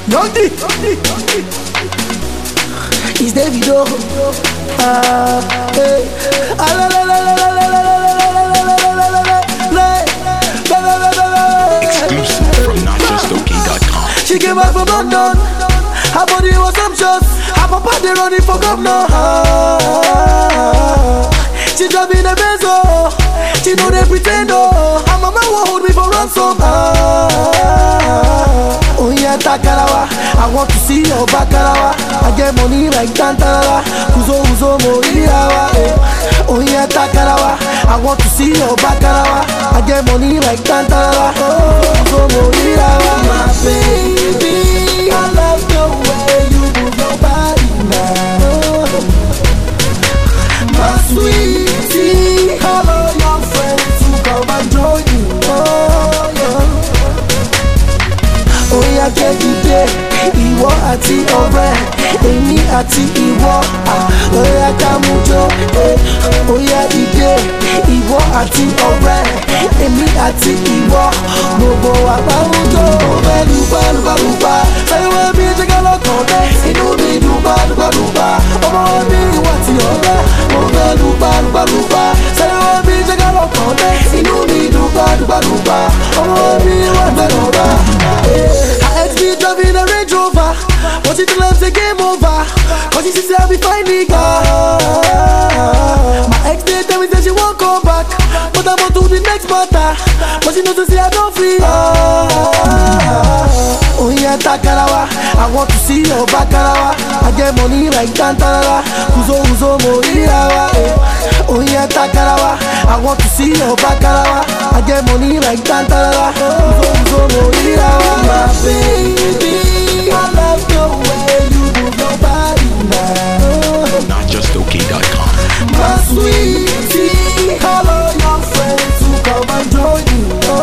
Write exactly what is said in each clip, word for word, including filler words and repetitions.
Yondi, it's Davido. Ah, hey. Ah, la, la, la, la, la, la, la, Exclusive from not just okay dot com. She came back from London. Her body was sumptuous. Her papa they running for governor. Ah, she driving a Benzo. She know they pretend oh. Her mama won't hold me for ransom. Ah, oh yeah, Takarawa. I want to see your Bakarawa. I get money like Tantara. Kuzo Uzo Moriawa. Oh yeah, Takarawa. I want to see your Bakarawa. I get money like Tantara. Kuzo Moriawa. My baby, I love the way you move your body now. My sweetie, hello your friends who come and join you. Oh yeah. Oh yeah, get you there. Ìwọ àti ọ̀rẹ́, èmi àti ìwọ. Oh yeah, Kamujo. Oh yeah, ìdè. Ìwọ àti ọ̀rẹ́, èmi àti ìwọ. Gbogbo wa Kamujo. Bẹ́ẹ̀ni balùbalùbà, sẹ́yìn bí jẹ́gẹ́ lọ́kàn dẹ́. Inú mi dùn balùbalùbà. Ọmọ mi ìwà ti ọ̀rẹ́. Mo bẹ́ẹ̀ni balùbalùbà, sẹ́yìn bí jẹ́gẹ́ lọ́kàn dẹ́. Inú mi dùn balùbalùbà. Ọmọ mi ìwà ti ọ̀rẹ́. I X B driving a Range Rover, but she tell the game over. Cause she see I be fine nigga. My ex they tell me that she won't come back, but I'm on to the next matter. But she knows to say I don't free. Oh yeah, Takarawa. I want to see your Bakarawa. I get money like Tantara. Kuzo Uzo Moriawa. Oh yeah, Takarawa. I want to see your Bakarawa. I get money like Tantara. Kuzo Uzo Moriawa. My baby, I love the way you move your body now. not just okay dot com. My sweetie, hello your friends who come and join you. Oh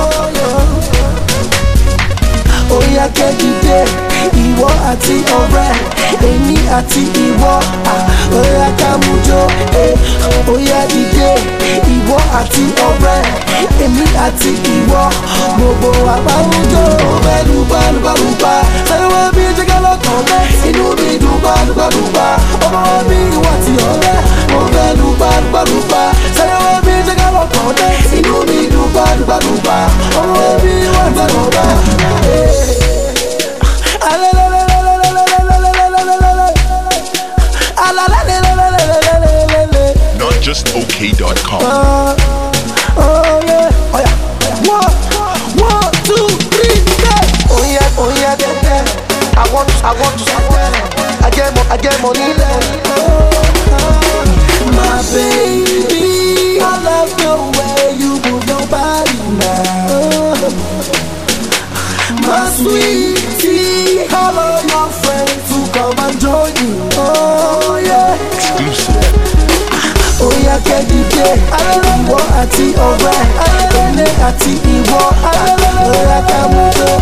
yeah. Oh yeah, get you there. Ìwọ àti ọ̀rẹ́, èmi àti ìwọ. Oh yeah, Kamujo. Oh yeah, ìdè. Ìwọ àti ọ̀rẹ́, èmi àti ìwọ. Gbogbo wa Kamujo. Bẹ́ẹ̀ni balùbalùbà, sẹ́yìn bí jẹ́gẹ́ lọ́kàn dẹ́. Inú mi dùn balùbalùbà. Ọmọ mi ìwà ti ọ̀rẹ́. Mo bẹ́ẹ̀ni balùbalùbà, sẹ́yìn bí jẹ́gẹ́ lọ́kàn dẹ́. Inú mi dùn balùbalùbà. Ọmọ mi ìwà ti ọ̀rẹ́. not just okay dot com. Uh, oh yeah, oh yeah. One, one, two, three, go. Oh yeah, oh yeah, get there. I want, I want to stop there. I get, mo- I get money there. My baby, I love the way you move your body now. My sweetie, hello your friends who come and join you. Oh yeah. Exclusive. Oh yeah, get you there. Ìwọ àti ọ̀rẹ́, èmi àti ìwọ. Oh yeah, Kamujo.